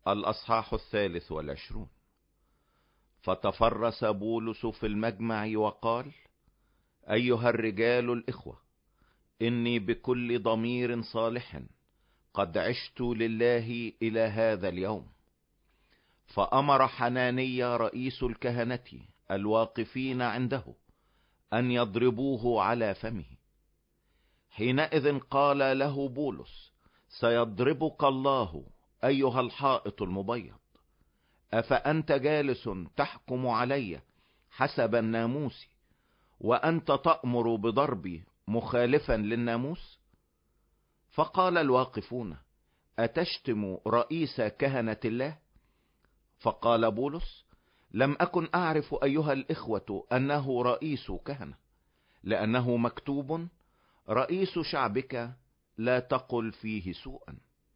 الأصحاح 23. فتفرس بولس في المجمع وقال: أيها الرجال الإخوة، إني بكل ضمير صالح قد عشت لله إلى هذا اليوم. فأمر حناني رئيس الكهنة الواقفين عنده أن يضربوه على فمه. حينئذ قال له بولس: سيضربك الله أيها الحائط المبيض. أفأنت جالس تحكم علي حسب الناموس، وأنت تأمر بضربي مخالفا للناموس؟ فقال الواقفون: أتشتم رئيس كهنة الله؟ فقال بولس: لم أكن أعرف أيها الإخوة أنه رئيس كهنة، لأنه مكتوب: رئيس شعبك لا تقل فيه سوءا.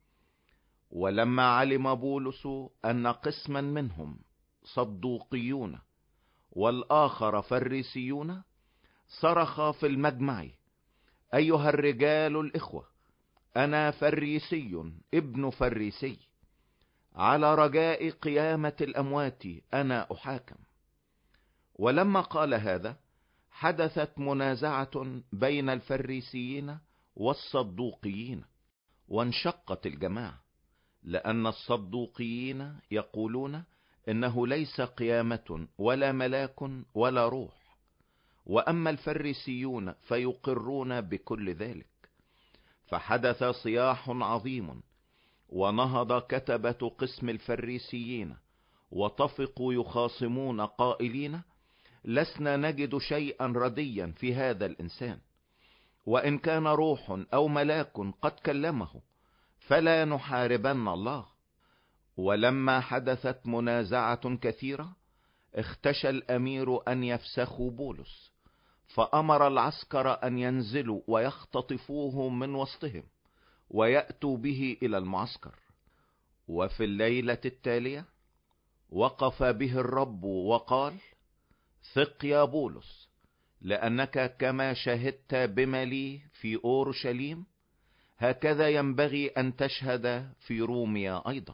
ولما علم بولس أن قسما منهم صدوقيون والآخر فريسيون، صرخ في المجمع: أيها الرجال الإخوة، أنا فريسي ابن فريسي، على رجاء قيامة الأموات أنا أحاكم. ولما قال هذا حدثت منازعة بين الفريسيين والصدوقيين، وانشقت الجماعة، لأن الصدوقيين يقولون إنه ليس قيامة ولا ملاك ولا روح، وأما الفريسيون فيقرون بكل ذلك. فحدث صياح عظيم، ونهض كتبة قسم الفريسيين وطفقوا يخاصمون قائلين: لسنا نجد شيئا رديا في هذا الإنسان، وإن كان روح أو ملاك قد كلمه فلا نحاربن الله. ولما حدثت منازعة كثيرة، اختشى الأمير أن يفسخوا بولس، فأمر العسكر أن ينزلوا ويختطفوه من وسطهم ويأتوا به إلى المعسكر. وفي الليلة التالية وقف به الرب وقال: ثق يا بولس، لأنك كما شهدت بما لي في أورشليم، هكذا ينبغي أن تشهد في روميا أيضا.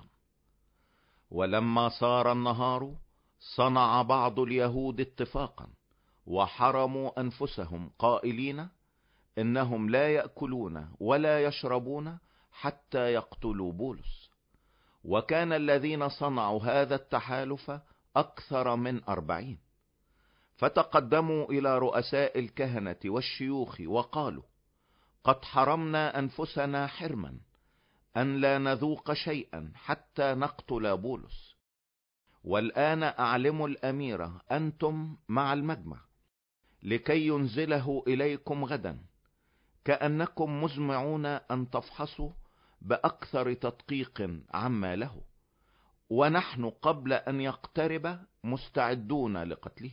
ولما صار النهار، صنع بعض اليهود اتفاقا وحرموا أنفسهم قائلين: إنهم لا يأكلون ولا يشربون حتى يقتلوا بولس. وكان الذين صنعوا هذا التحالف أكثر من 40. فتقدموا إلى رؤساء الكهنة والشيوخ وقالوا: قد حرمنا أنفسنا حرما أن لا نذوق شيئا حتى نقتل بولس. والآن أعلموا الأمير أنتم مع المجمع لكي ينزله إليكم غدا، كأنكم مزمعون أن تفحصوا بأكثر تدقيق عما له، ونحن قبل أن يقترب مستعدون لقتله.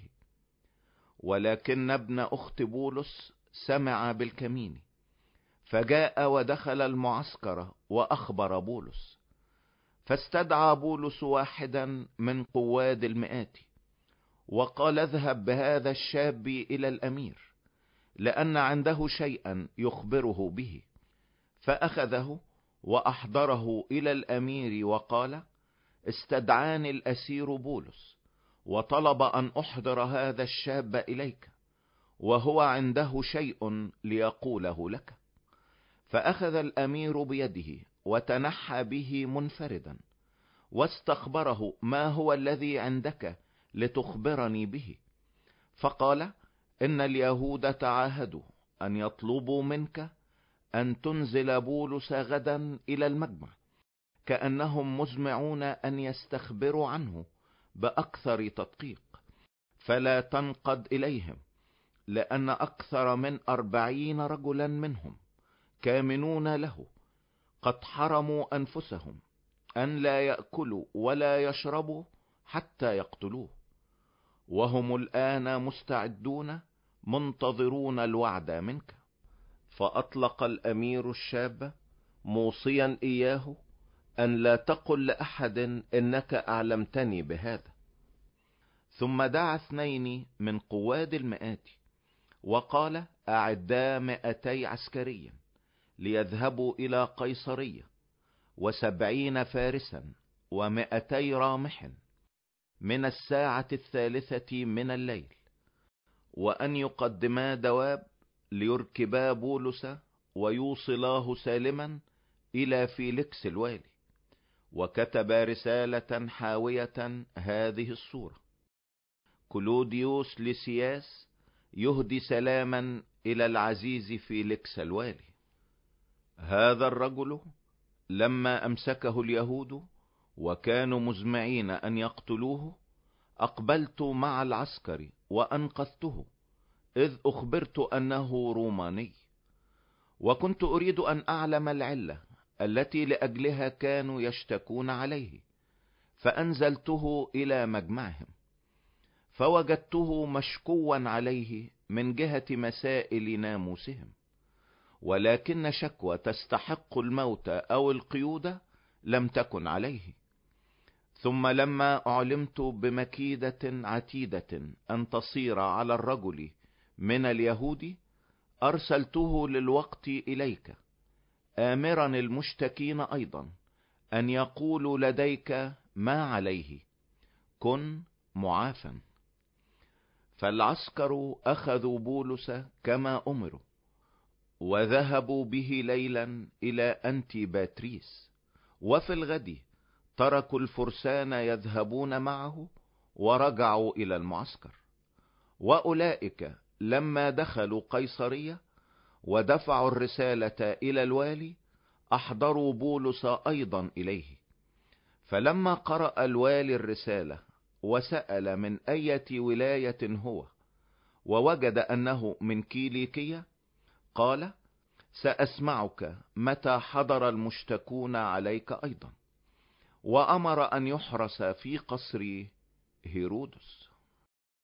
ولكن ابن أخت بولس سمع بالكمين، فجاء ودخل المعسكر وأخبر بولس. فاستدعى بولس واحدا من قواد المئات وقال: اذهب بهذا الشاب إلى الأمير، لأن عنده شيئا يخبره به. فأخذه وأحضره إلى الأمير وقال: استدعاني الأسير بولس وطلب أن أحضر هذا الشاب إليك، وهو عنده شيء ليقوله لك. فأخذ الأمير بيده وتنحى به منفردا، واستخبره: ما هو الذي عندك لتخبرني به؟ فقال: إن اليهود تعاهدوا أن يطلبوا منك أن تنزل بولس غدا إلى المجمع، كأنهم مزمعون أن يستخبروا عنه بأكثر تدقيق، فلا تنقد إليهم، لأن أكثر من 40 رجلا منهم كامنون له قد حرموا أنفسهم أن لا يأكلوا ولا يشربوا حتى يقتلوه، وهم الآن مستعدون منتظرون الوعد منك. فأطلق الأمير الشاب موصيا إياه أن لا تقل لأحد إنك أعلمتني بهذا. ثم دعا 2 من قواد المئات وقال: أعدا 200 عسكريا ليذهبوا إلى قيصرية، و70 فارسا 200 رامح من الساعة 3 من الليل، وأن يقدما دواب ليركبا بولس ويوصلاه سالما إلى فيليكس الوالي. وكتب رسالة حاوية هذه الصورة: كلوديوس لسياس يهدي سلاما إلى العزيز فيليكس الوالي. هذا الرجل لما أمسكه اليهود وكانوا مزمعين أن يقتلوه، أقبلت مع العسكر وأنقذته، إذ أخبرت أنه روماني، وكنت أريد أن أعلم العلة التي لأجلها كانوا يشتكون عليه، فأنزلته إلى مجمعهم، فوجدته مشكوا عليه من جهة مسائل ناموسهم، ولكن شكوى تستحق الموت أو القيود لم تكن عليه. ثم لما أعلمت بمكيدة عتيدة أن تصير على الرجل من اليهود، أرسلته للوقت إليك، آمرا المشتكين أيضا أن يقولوا لديك ما عليه، كن معافا. فالعسكر أخذوا بولس كما أمروا، وذهبوا به ليلا إلى أنتيباتريس، وفي الغد تركوا الفرسان يذهبون معه ورجعوا إلى المعسكر. وأولئك لما دخلوا قيصرية ودفعوا الرسالة إلى الوالي، أحضروا بولس أيضا إليه. فلما قرأ الوالي الرسالة وسأل من أية ولاية هو، ووجد أنه من كيليكية، قال: سأسمعك متى حضر المشتكون عليك أيضا. وأمر أن يحرس في قصر هيرودس.